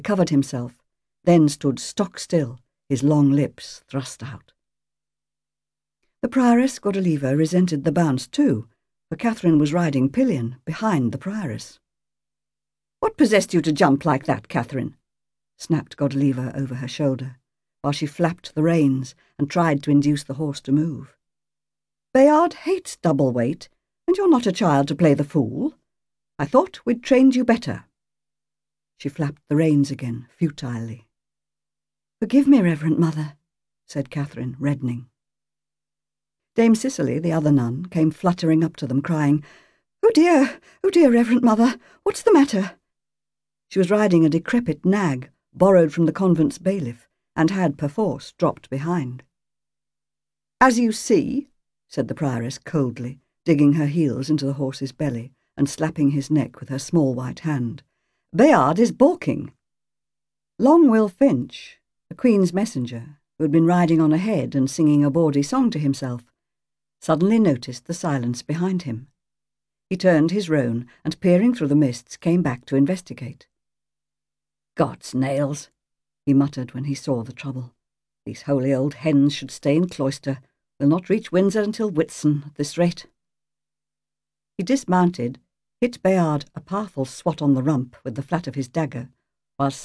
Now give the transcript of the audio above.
covered himself, then stood stock still, his long lips thrust out. The Prioress Godeliva resented the bounce too, for Catherine was riding pillion behind the Prioress. "What possessed you to jump like that, Catherine?" snapped Godeliva over her shoulder, while she flapped the reins and tried to induce the horse to move. "Bayard hates double weight, and you're not a child to play the fool. I thought we'd trained you better." She flapped the reins again, futilely. "Forgive me, Reverend Mother," said Catherine, reddening. Dame Cicely, the other nun, came fluttering up to them, crying, oh dear, Reverend Mother, what's the matter?" She was riding a decrepit nag, borrowed from the convent's bailiff, and had perforce dropped behind. "As you see," said the Prioress coldly, digging her heels into the horse's belly and slapping his neck with her small white hand, "Bayard is balking." Long Will Finch, the Queen's messenger, who had been riding on ahead and singing a bawdy song to himself, suddenly noticed the silence behind him. He turned his roan and, peering through the mists, came back to investigate. "God's nails," he muttered when he saw the trouble. "These holy old hens should stay in cloister. We'll not reach Windsor until Whitsun at this rate." He dismounted, hit Bayard a powerful swat on the rump with the flat of his dagger, while